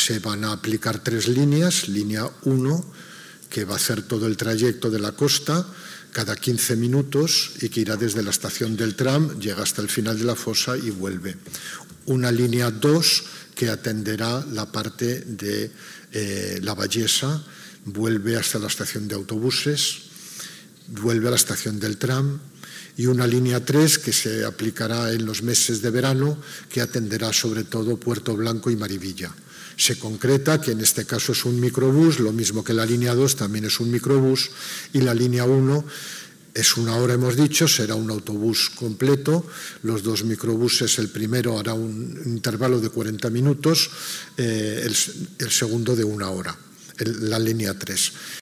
se van a aplicar 3 líneas. Línea 1, que va a hacer todo el trayecto de la costa cada 15 minutos y que irá desde la estación del tram, llega hasta el final de la fosa y vuelve. Una línea 2 que atenderá la parte de la Vallesa, vuelve hasta la estación de autobuses, vuelve a la estación del tram, y una línea 3 que se aplicará en los meses de verano, que atenderá sobre todo Puerto Blanco y Marivilla. Se concreta que en este caso es un microbús, lo mismo que la línea 2 también es un microbús, y la línea 1 es 1 hora, hemos dicho, será un autobús completo. Los 2 microbuses, el primero hará un intervalo de 40 minutos, el segundo de 1 hora, la línea 3.